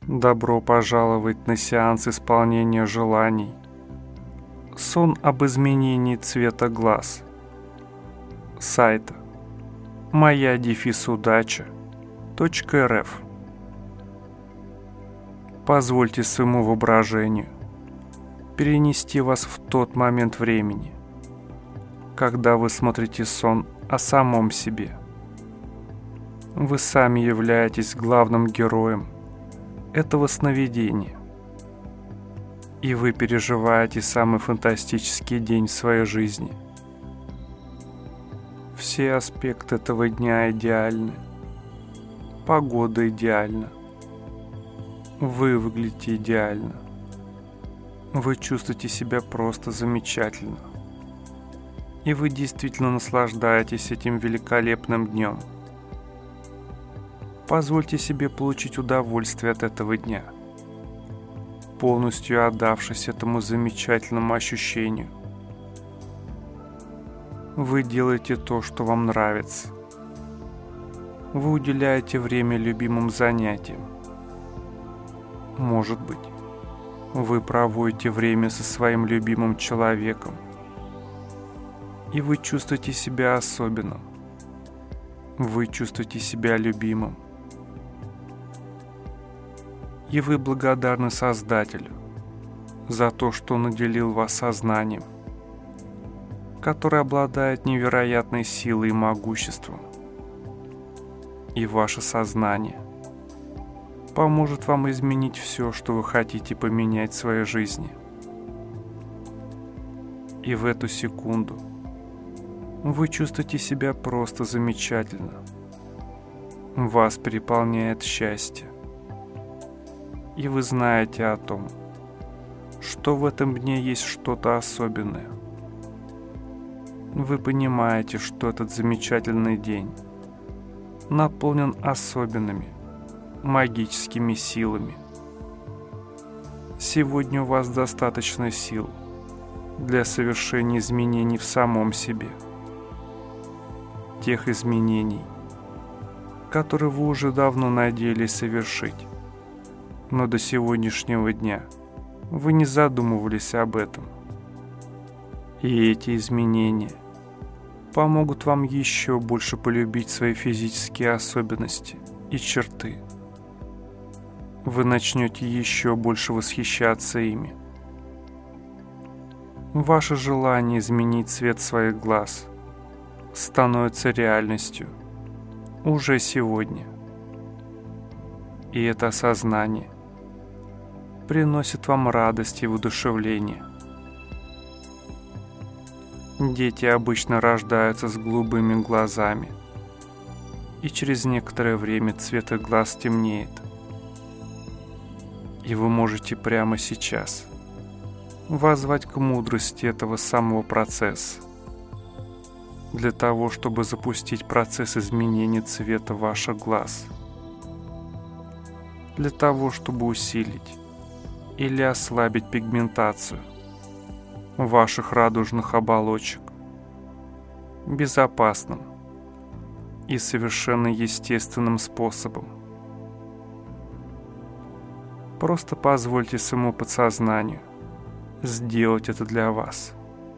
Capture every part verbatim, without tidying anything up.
Добро пожаловать на сеанс исполнения желаний. Сон об изменении цвета глаз. Сайта моя дефис удача точка эр эф. Позвольте своему воображению перенести вас в тот момент времени, когда вы смотрите сон о самом себе. Вы сами являетесь главным героем этого сновидения, и вы переживаете самый фантастический день в своей жизни. Все аспекты этого дня идеальны. Погода идеальна. Вы выглядите идеально. Вы чувствуете себя просто замечательно. И вы действительно наслаждаетесь этим великолепным днем. Позвольте себе получить удовольствие от этого дня, полностью отдавшись этому замечательному ощущению. Вы делаете то, что вам нравится. Вы уделяете время любимым занятиям. Может быть, вы проводите время со своим любимым человеком, и вы чувствуете себя особенным. Вы чувствуете себя любимым. И вы благодарны Создателю за то, что наделил вас сознанием, которое обладает невероятной силой и могуществом. И ваше сознание поможет вам изменить все, что вы хотите поменять в своей жизни. И в эту секунду вы чувствуете себя просто замечательно. Вас переполняет счастье. И вы знаете о том, что в этом дне есть что-то особенное. Вы понимаете, что этот замечательный день наполнен особенными магическими силами. Сегодня у вас достаточно сил для совершения изменений в самом себе. Тех изменений, которые вы уже давно надеялись совершить. Но до сегодняшнего дня вы не задумывались об этом. И эти изменения помогут вам еще больше полюбить свои физические особенности и черты. Вы начнете еще больше восхищаться ими. Ваше желание изменить цвет своих глаз становится реальностью уже сегодня. И это осознание приносит вам радость и воодушевление. Дети обычно рождаются с голубыми глазами, и через некоторое время цвет их глаз темнеет. И вы можете прямо сейчас воззвать к мудрости этого самого процесса, для того, чтобы запустить процесс изменения цвета ваших глаз, для того, чтобы усилить или ослабить пигментацию ваших радужных оболочек безопасным и совершенно естественным способом. Просто позвольте своему подсознанию сделать это для вас.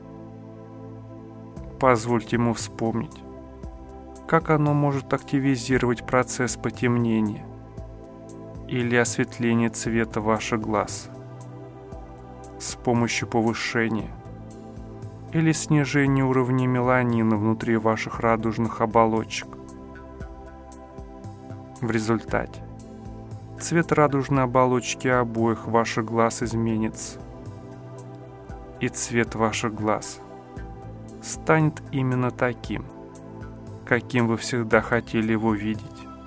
Позвольте ему вспомнить, как оно может активизировать процесс потемнения или осветления цвета ваших глаз с помощью повышения или снижения уровня меланина внутри ваших радужных оболочек. В результате цвет радужной оболочки обоих ваших глаз изменится, и цвет ваших глаз станет именно таким, каким вы всегда хотели его видеть.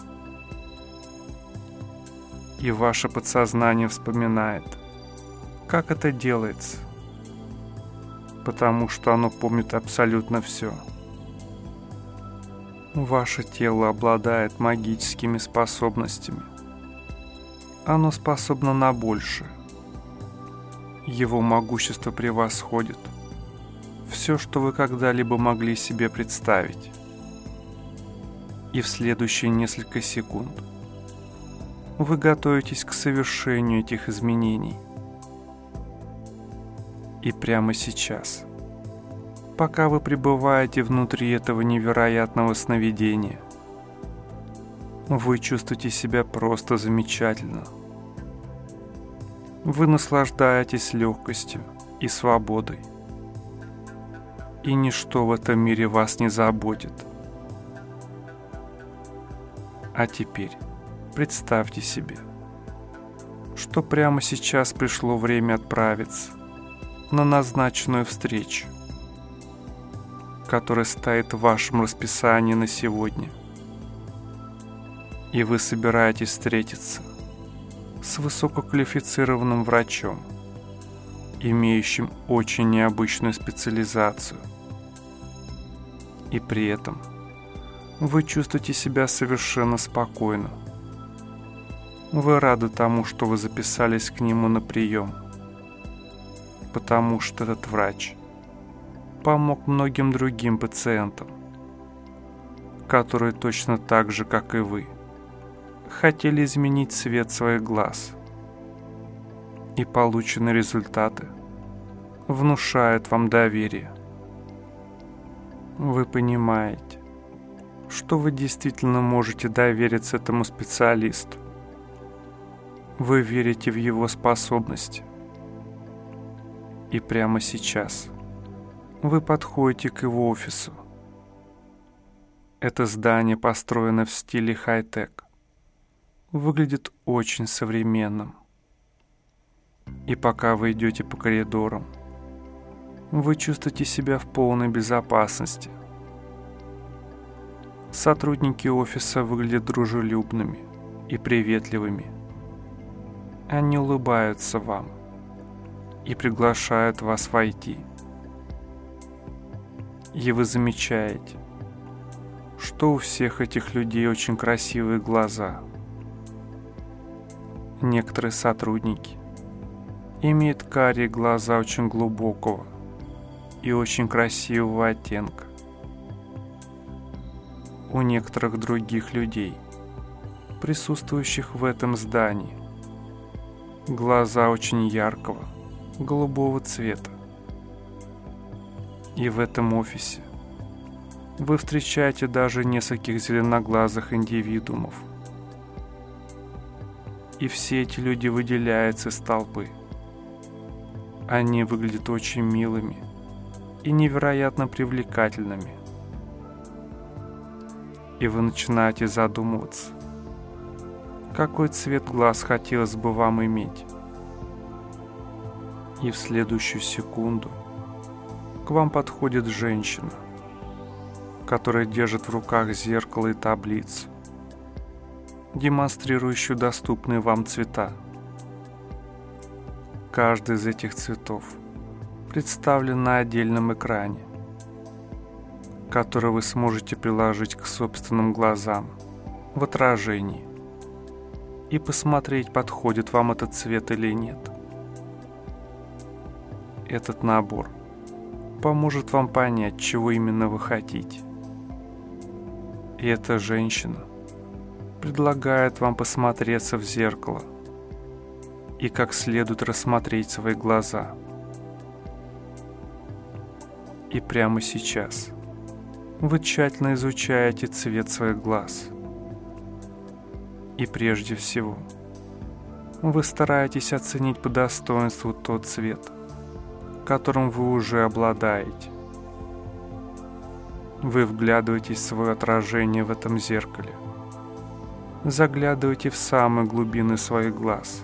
И ваше подсознание вспоминает, как это делается, потому что оно помнит абсолютно все. Ваше тело обладает магическими способностями. Оно способно на большее. Его могущество превосходит все, что вы когда-либо могли себе представить. И в следующие несколько секунд вы готовитесь к совершению этих изменений. И прямо сейчас, пока вы пребываете внутри этого невероятного сновидения, вы чувствуете себя просто замечательно. Вы наслаждаетесь легкостью и свободой. И ничто в этом мире вас не заботит. А теперь представьте себе, что прямо сейчас пришло время отправиться на назначенную встречу, которая стоит в вашем расписании на сегодня. И вы собираетесь встретиться с высококвалифицированным врачом, имеющим очень необычную специализацию. И при этом вы чувствуете себя совершенно спокойно. Вы рады тому, что вы записались к нему на прием, потому что этот врач помог многим другим пациентам, которые точно так же, как и вы, хотели изменить цвет своих глаз. И полученные результаты внушают вам доверие. Вы понимаете, что вы действительно можете довериться этому специалисту. Вы верите в его способности. И прямо сейчас вы подходите к его офису. Это здание построено в стиле хай-тек. Выглядит очень современным. И пока вы идете по коридорам, вы чувствуете себя в полной безопасности. Сотрудники офиса выглядят дружелюбными и приветливыми. Они улыбаются вам и приглашают вас войти. И вы замечаете, что у всех этих людей очень красивые глаза. Некоторые сотрудники имеют карие глаза очень глубокого и очень красивого оттенка. У некоторых других людей, присутствующих в этом здании, глаза очень яркого, голубого цвета. И в этом офисе вы встречаете даже нескольких зеленоглазых индивидуумов. И все эти люди выделяются из толпы. Они выглядят очень милыми и невероятно привлекательными. И вы начинаете задумываться, какой цвет глаз хотелось бы вам иметь. И в следующую секунду к вам подходит женщина, которая держит в руках зеркало и таблицу, демонстрирующую доступные вам цвета. Каждый из этих цветов представлен на отдельном экране, который вы сможете приложить к собственным глазам в отражении и посмотреть, подходит вам этот цвет или нет. Этот набор поможет вам понять, чего именно вы хотите. И эта женщина предлагает вам посмотреться в зеркало и как следует рассмотреть свои глаза. И прямо сейчас вы тщательно изучаете цвет своих глаз. И прежде всего вы стараетесь оценить по достоинству тот цвет, которым вы уже обладаете. Вы вглядываетесь в свое отражение в этом зеркале, заглядываете в самые глубины своих глаз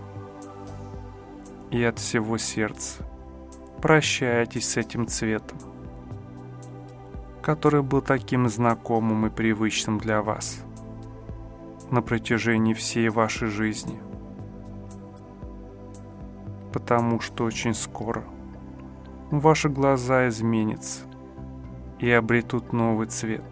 и от всего сердца прощаетесь с этим цветом, который был таким знакомым и привычным для вас на протяжении всей вашей жизни. Потому что очень скоро ваши глаза изменятся и обретут новый цвет.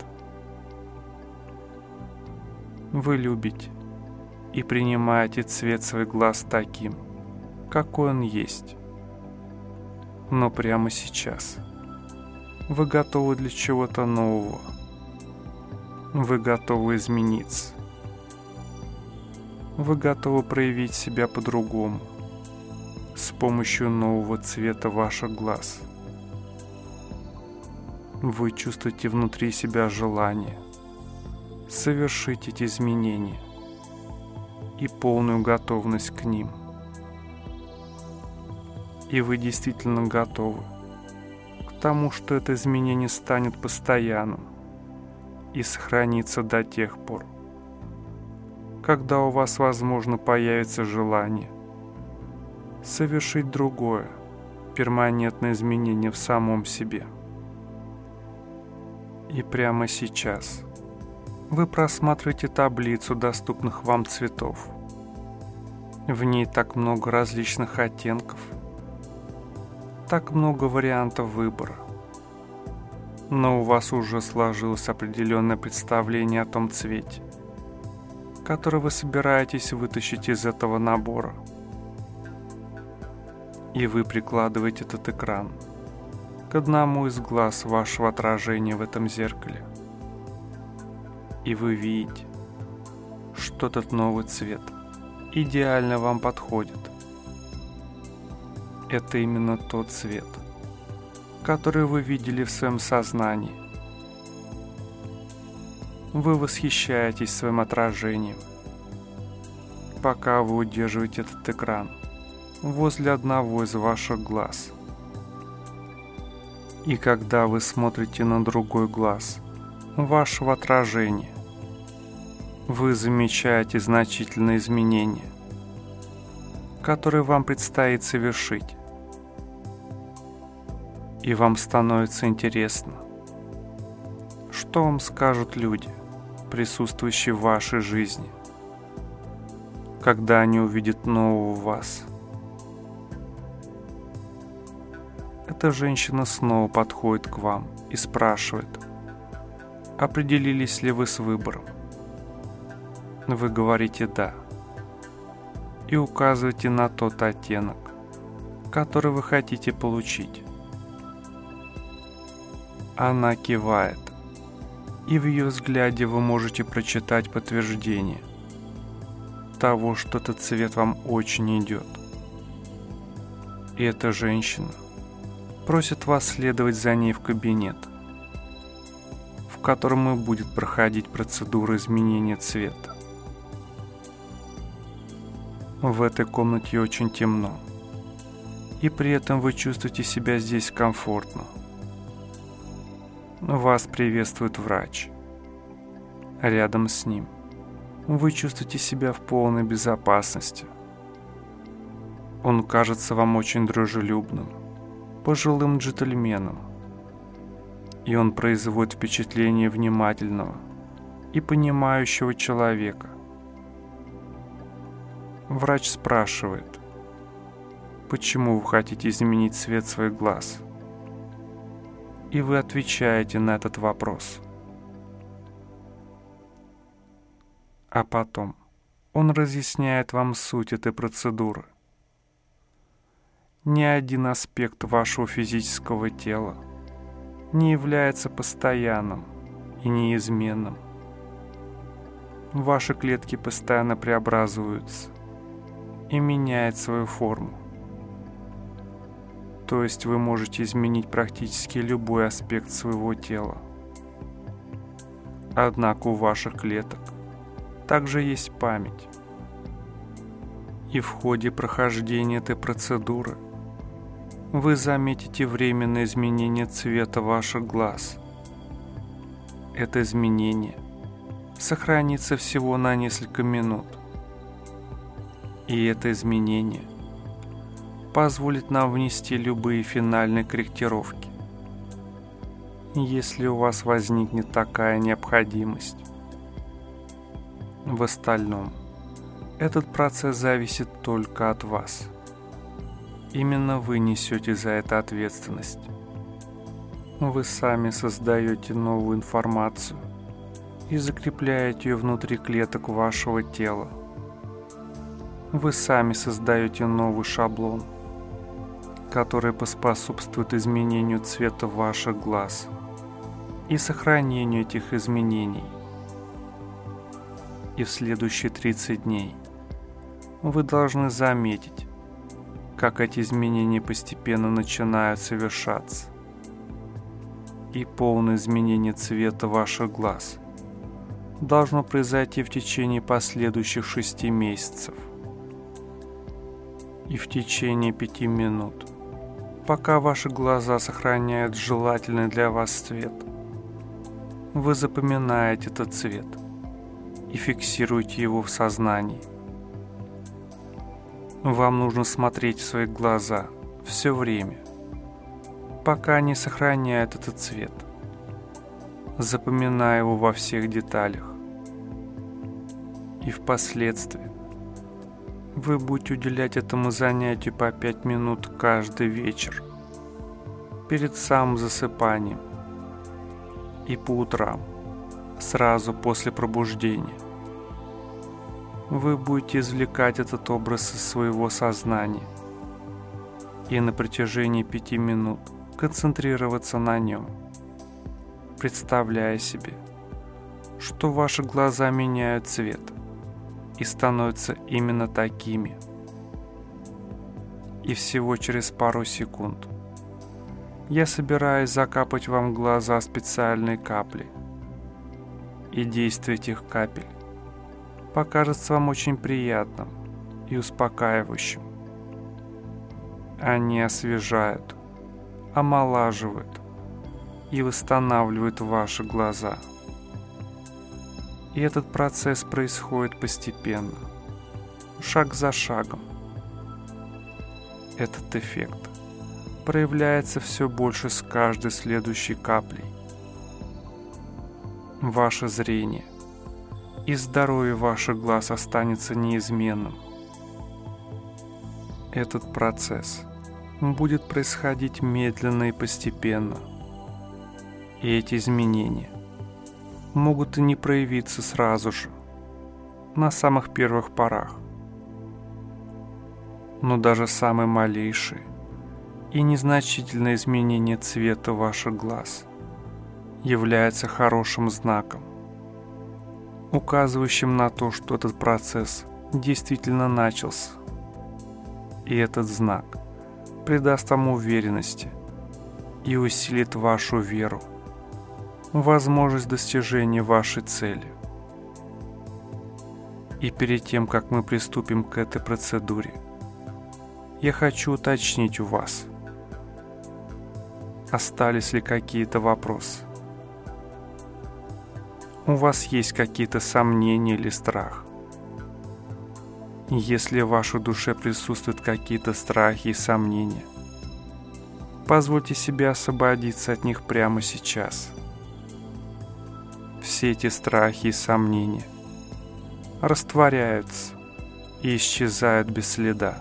Вы любите и принимаете цвет своих глаз таким, какой он есть. Но прямо сейчас вы готовы для чего-то нового. Вы готовы измениться. вы готовы проявить себя по-другому, с помощью нового цвета ваших глаз. Вы чувствуете внутри себя желание совершить эти изменения и полную готовность к ним. И вы действительно готовы к тому, что это изменение станет постоянным и сохранится до тех пор, когда у вас, возможно, появится желание совершить другое, перманентное изменение в самом себе. И прямо сейчас вы просматриваете таблицу доступных вам цветов. В ней так много различных оттенков, так много вариантов выбора. Но у вас уже сложилось определенное представление о том цвете, который вы собираетесь вытащить из этого набора. И вы прикладываете этот экран к одному из глаз вашего отражения в этом зеркале. И вы видите, что этот новый цвет идеально вам подходит. Это именно тот цвет, который вы видели в своем сознании. Вы восхищаетесь своим отражением, пока вы удерживаете этот экран возле одного из ваших глаз. И когда вы смотрите на другой глаз вашего отражения, вы замечаете значительные изменения, которые вам предстоит совершить. И вам становится интересно, что вам скажут люди, присутствующие в вашей жизни, когда они увидят нового вас. Эта женщина снова подходит к вам и спрашивает, определились ли вы с выбором. Вы говорите «да» и указываете на тот оттенок, который вы хотите получить. Она кивает, и в ее взгляде вы можете прочитать подтверждение того, что этот цвет вам очень идет. И эта женщина просит вас следовать за ней в кабинет, в котором и будет проходить процедура изменения цвета. В этой комнате очень темно, и при этом вы чувствуете себя здесь комфортно. Вас приветствует врач. Рядом с ним вы чувствуете себя в полной безопасности. Он кажется вам очень дружелюбным, пожилым джентльменом, и он производит впечатление внимательного и понимающего человека. Врач спрашивает, почему вы хотите изменить цвет своих глаз? И вы отвечаете на этот вопрос. А потом он разъясняет вам суть этой процедуры. Ни один аспект вашего физического тела не является постоянным и неизменным. Ваши клетки постоянно преобразуются и меняют свою форму. То есть вы можете изменить практически любой аспект своего тела. Однако у ваших клеток также есть память. И в ходе прохождения этой процедуры вы заметите временное изменение цвета ваших глаз. Это изменение сохранится всего на несколько минут. И это изменение позволит нам внести любые финальные корректировки, если у вас возникнет такая необходимость. В остальном, этот процесс зависит только от вас. Именно вы несете за это ответственность. Вы сами создаете новую информацию и закрепляете ее внутри клеток вашего тела. Вы сами создаете новый шаблон, который поспособствует изменению цвета ваших глаз и сохранению этих изменений. И в следующие тридцать дней вы должны заметить, как эти изменения постепенно начинают совершаться. И полное изменение цвета ваших глаз должно произойти в течение последующих шести месяцев. И в течение пяти минут, пока ваши глаза сохраняют желательный для вас цвет, вы запоминаете этот цвет и фиксируете его в сознании. Вам нужно смотреть в свои глаза все время, пока они сохраняют этот цвет, запоминая его во всех деталях. И впоследствии вы будете уделять этому занятию по пять минут каждый вечер, перед самым засыпанием и по утрам, сразу после пробуждения. Вы будете извлекать этот образ из своего сознания и на протяжении пяти минут концентрироваться на нем, представляя себе, что ваши глаза меняют цвет и становятся именно такими. И всего через пару секунд я собираюсь закапать вам в глаза специальные капли, и действие этих капель покажется вам очень приятным и успокаивающим. Они освежают, омолаживают и восстанавливают ваши глаза. И этот процесс происходит постепенно, шаг за шагом. Этот эффект проявляется все больше с каждой следующей каплей. Ваше зрение и здоровье ваших глаз останется неизменным. Этот процесс будет происходить медленно и постепенно. И эти изменения могут и не проявиться сразу же, на самых первых порах. Но даже самые малейшие и незначительные изменения цвета ваших глаз являются хорошим знаком, указывающим на то, что этот процесс действительно начался. И этот знак придаст вам уверенности и усилит вашу веру, возможность достижения вашей цели. И перед тем, как мы приступим к этой процедуре, я хочу уточнить у вас, остались ли какие-то вопросы? У вас есть какие-то сомнения или страх? Если в вашей душе присутствуют какие-то страхи и сомнения, позвольте себе освободиться от них прямо сейчас. Все эти страхи и сомнения растворяются и исчезают без следа.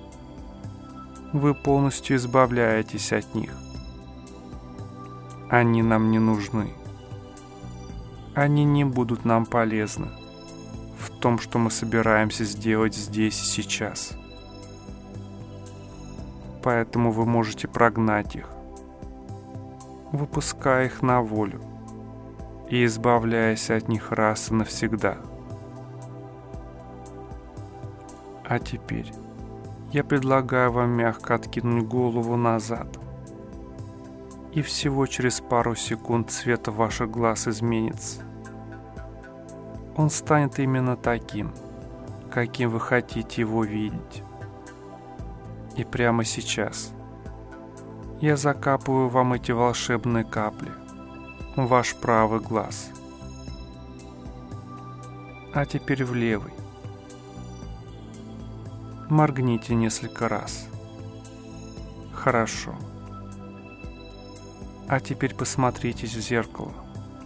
Вы полностью избавляетесь от них. Они нам не нужны. Они не будут нам полезны в том, что мы собираемся сделать здесь и сейчас. Поэтому вы можете прогнать их, выпуская их на волю и избавляясь от них раз и навсегда. А теперь я предлагаю вам мягко откинуть голову назад, и всего через пару секунд цвет ваших глаз изменится. Он станет именно таким, каким вы хотите его видеть. И прямо сейчас я закапываю вам эти волшебные капли в ваш правый глаз. А теперь в левый. Моргните несколько раз. Хорошо. А теперь посмотритесь в зеркало.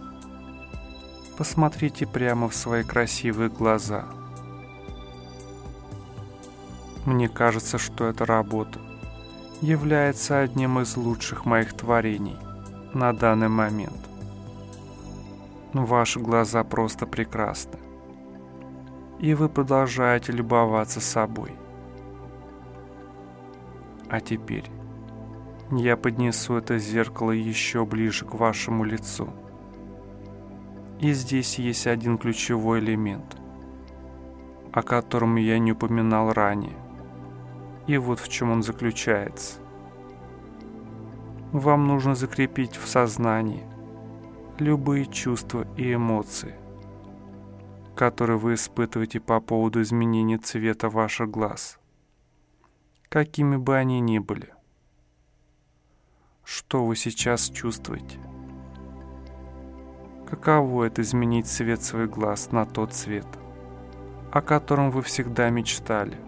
Посмотрите прямо в свои красивые глаза. Мне кажется, что эта работа является одним из лучших моих творений на данный момент. Ваши глаза просто прекрасны, и вы продолжаете любоваться собой. А теперь я поднесу это зеркало еще ближе к вашему лицу. И здесь есть один ключевой элемент. о котором я не упоминал ранее. И вот в чем он заключается. Вам нужно закрепить в сознании любые чувства и эмоции, которые вы испытываете по поводу изменения цвета ваших глаз, какими бы они ни были. Что вы сейчас чувствуете? Каково это изменить цвет своих глаз на тот цвет, о котором вы всегда мечтали?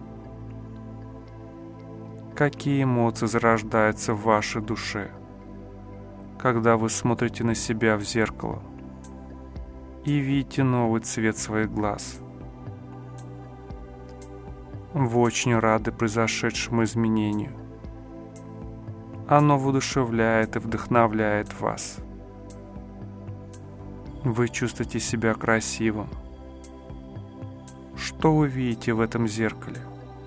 Какие эмоции зарождаются в вашей душе, когда вы смотрите на себя в зеркало и видите новый цвет своих глаз? Вы очень рады произошедшему изменению. Оно воодушевляет и вдохновляет вас. Вы чувствуете себя красивым. Что вы видите в этом зеркале?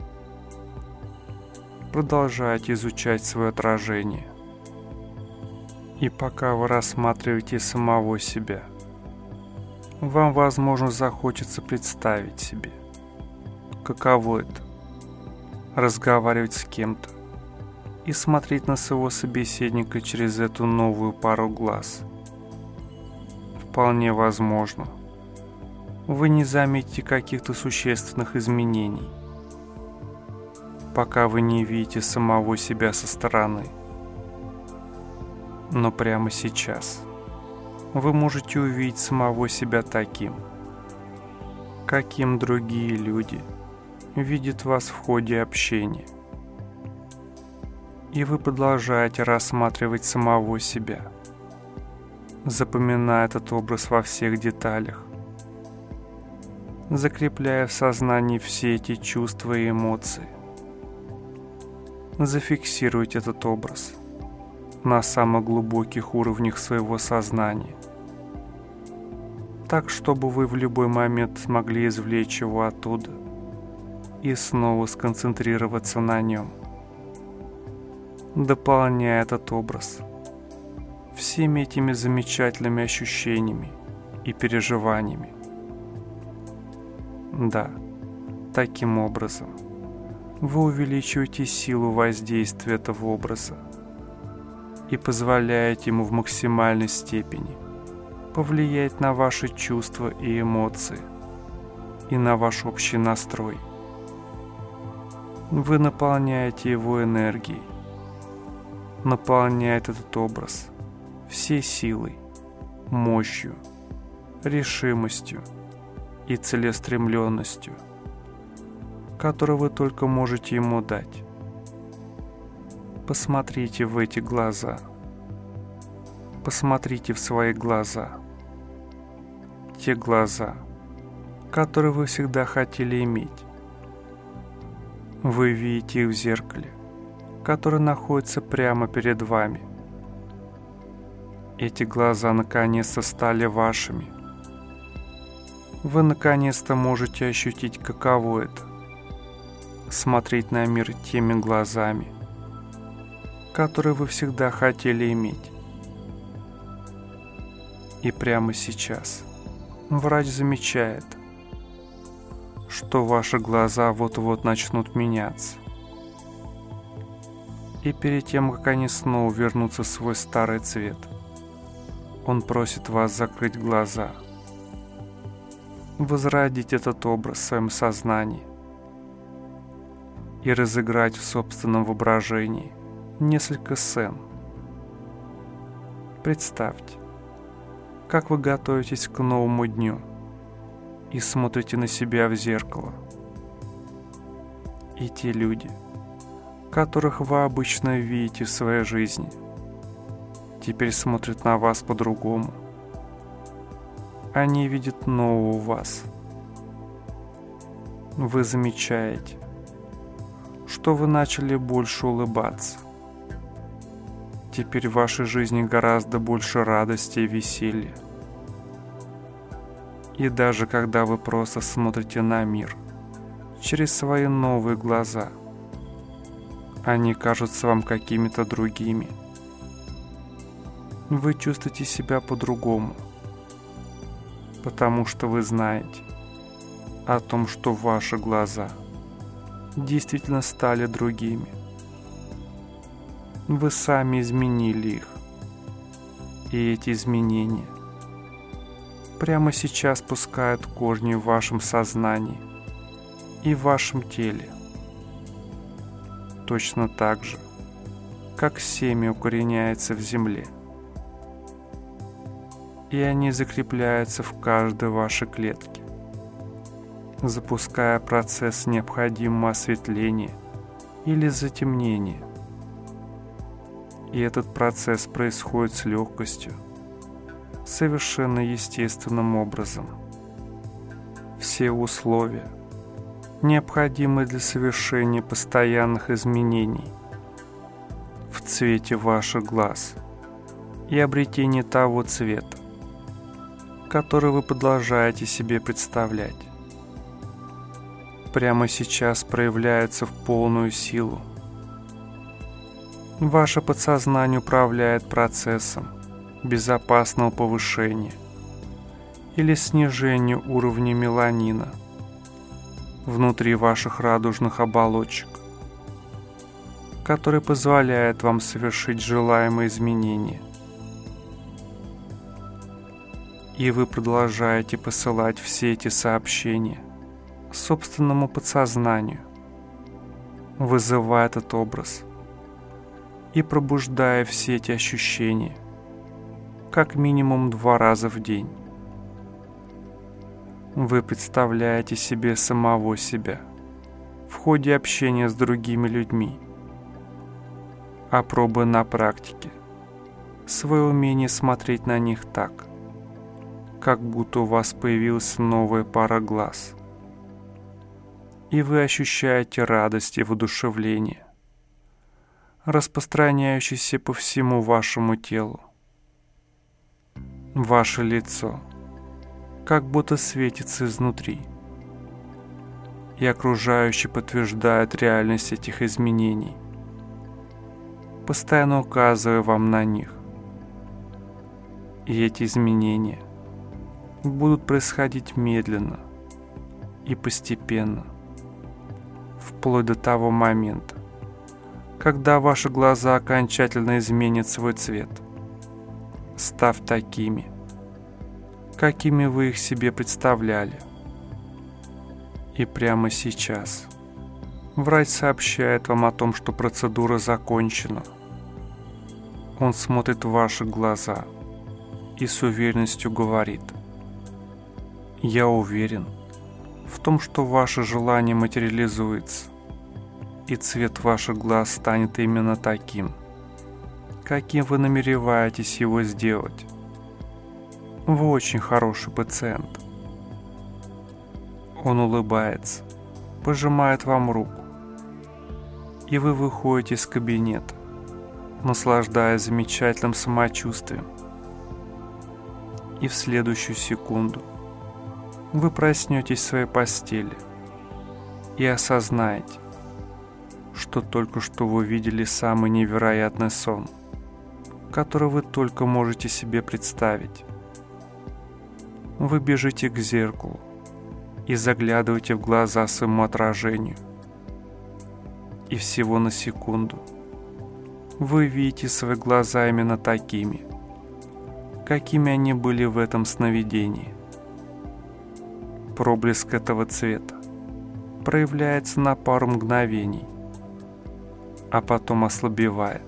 Продолжайте изучать свое отражение. И пока вы рассматриваете самого себя, вам, возможно, захочется представить себе, каково это — разговаривать с кем-то и смотреть на своего собеседника через эту новую пару глаз. Вполне возможно, вы не заметите каких-то существенных изменений, пока вы не видите самого себя со стороны. Но прямо сейчас вы можете увидеть самого себя таким, каким другие люди видят вас в ходе общения. И вы продолжаете рассматривать самого себя, запоминая этот образ во всех деталях, закрепляя в сознании все эти чувства и эмоции. Зафиксируйте этот образ на самых глубоких уровнях своего сознания, так, чтобы вы в любой момент смогли извлечь его оттуда и снова сконцентрироваться на нем, дополняя этот образ всеми этими замечательными ощущениями и переживаниями. Да, таким образом вы увеличиваете силу воздействия этого образа и позволяете ему в максимальной степени повлиять на ваши чувства и эмоции и на ваш общий настрой. Вы наполняете его энергией, наполняет этот образ всей силой, мощью, решимостью и целеустремленностью, которую вы только можете ему дать. Посмотрите в эти глаза. Посмотрите в свои глаза. Те глаза, которые вы всегда хотели иметь. Вы видите их в зеркале, которое находится прямо перед вами. Эти глаза наконец-то стали вашими. Вы наконец-то можете ощутить, каково это — смотреть на мир теми глазами, которые вы всегда хотели иметь. И прямо сейчас врач замечает, что ваши глаза вот-вот начнут меняться. И перед тем, как они снова вернутся в свой старый цвет, он просит вас закрыть глаза, возродить этот образ в своем сознании и разыграть в собственном воображении несколько сцен. Представьте, как вы готовитесь к новому дню и смотрите на себя в зеркало. И те люди, которых вы обычно видите в своей жизни, теперь смотрят на вас по-другому. Они видят нового вас. Вы замечаете, что вы начали больше улыбаться. Теперь в вашей жизни гораздо больше радости и веселья. И даже когда вы просто смотрите на мир через свои новые глаза, они кажутся вам какими-то другими. Вы чувствуете себя по-другому, потому что вы знаете, о том, что ваши глаза действительно стали другими. Вы сами изменили их. И эти изменения прямо сейчас пускают корни в вашем сознании и в вашем теле. Точно так же, как семя укореняется в земле. И они закрепляются в каждой вашей клетке, запуская процесс необходимого осветления или затемнения. И этот процесс происходит с легкостью, совершенно естественным образом. Все условия, необходимые для совершения постоянных изменений в цвете ваших глаз и обретения того цвета, который вы продолжаете себе представлять, прямо сейчас проявляются в полную силу. Ваше подсознание управляет процессом безопасного повышения или снижения уровня меланина внутри ваших радужных оболочек, который позволяет вам совершить желаемые изменения. И вы продолжаете посылать все эти сообщения собственному подсознанию, вызывая этот образ и пробуждая все эти ощущения как минимум два раза в день. Вы представляете себе самого себя в ходе общения с другими людьми, опробуя на практике свое умение смотреть на них так, как будто у вас появилась новая пара глаз, и вы ощущаете радость и воодушевление, распространяющийся по всему вашему телу. Ваше лицо как будто светится изнутри, и окружающие подтверждают реальность этих изменений, постоянно указывая вам на них. И эти изменения будут происходить медленно и постепенно, вплоть до того момента, когда ваши глаза окончательно изменят свой цвет, став такими, какими вы их себе представляли. И прямо сейчас врач сообщает вам о том, что процедура закончена. Он смотрит в ваши глаза и с уверенностью говорит: «Я уверен в том, что ваше желание материализуется, и цвет ваших глаз станет именно таким, каким вы намереваетесь его сделать. Вы очень хороший пациент». Он улыбается, пожимает вам руку, и вы выходите из кабинета, наслаждаясь замечательным самочувствием. И в следующую секунду вы проснетесь в своей постели и осознаете, что только что вы видели самый невероятный сон, который вы только можете себе представить. Вы бежите к зеркалу и заглядываете в глаза своему отражению. И всего на секунду вы видите свои глаза именно такими, какими они были в этом сновидении. Проблеск этого цвета проявляется на пару мгновений, а потом ослабевает.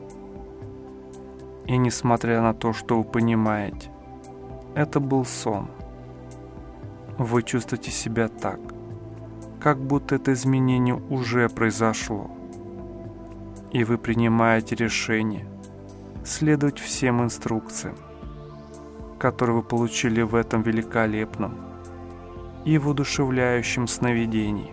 И несмотря на то, что вы понимаете, это был сон, вы чувствуете себя так, как будто это изменение уже произошло, и вы принимаете решение следовать всем инструкциям, которые вы получили в этом великолепном и воодушевляющем сновидении.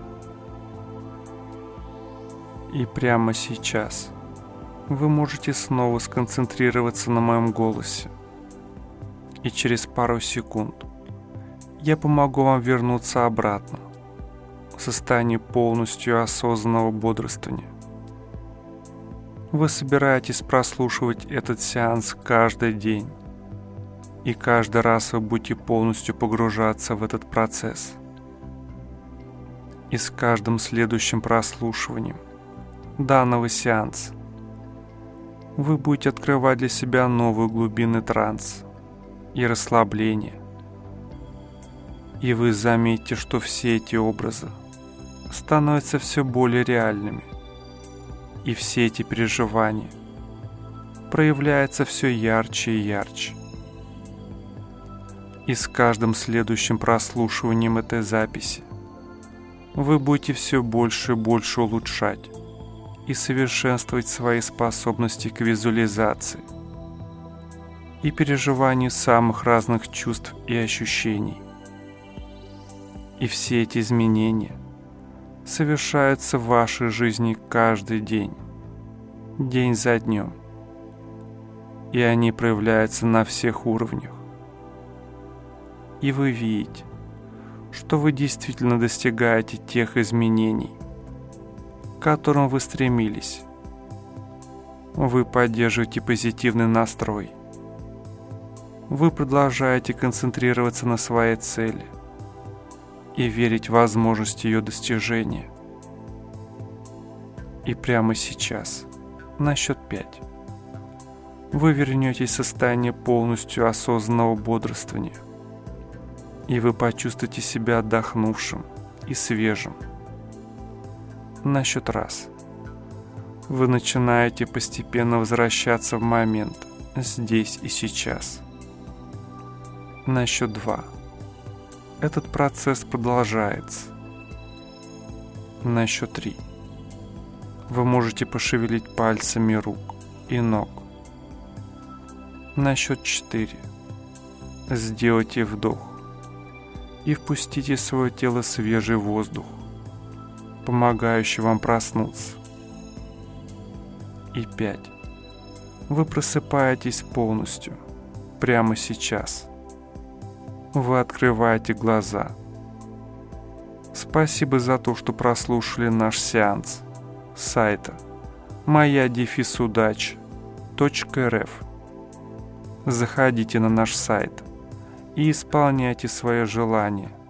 И прямо сейчас вы можете снова сконцентрироваться на моем голосе, и через пару секунд я помогу вам вернуться обратно в состояние полностью осознанного бодрствования. Вы собираетесь прослушивать этот сеанс каждый день, и каждый раз вы будете полностью погружаться в этот процесс, И с каждым следующим прослушиванием данного сеанса вы будете открывать для себя новые глубины транса и расслабления. И вы заметите, что все эти образы становятся все более реальными. И все эти переживания проявляются все ярче и ярче. И с каждым следующим прослушиванием этой записи вы будете все больше и больше улучшать и совершенствовать свои способности к визуализации и переживанию самых разных чувств и ощущений. И все эти изменения совершаются в вашей жизни каждый день, день за днем. И они проявляются на всех уровнях. И вы видите, что вы действительно достигаете тех изменений, к которым вы стремились. Вы поддерживаете позитивный настрой. Вы продолжаете концентрироваться на своей цели и верить в возможность ее достижения. И прямо сейчас, на счет пять, вы вернетесь в состояние полностью осознанного бодрствования, и вы почувствуете себя отдохнувшим и свежим. На счет раз вы начинаете постепенно возвращаться в момент здесь и сейчас. На счет два этот процесс продолжается. На счет три вы можете пошевелить пальцами рук и ног. На счет четыре сделайте вдох и впустите в свое тело свежий воздух, помогающий вам проснуться. И пять. Вы просыпаетесь полностью, прямо сейчас. Вы открываете глаза. Спасибо за то, что прослушали наш сеанс с сайта моя дефис удача точка эр эф. Заходите на наш сайт и исполняйте свои желания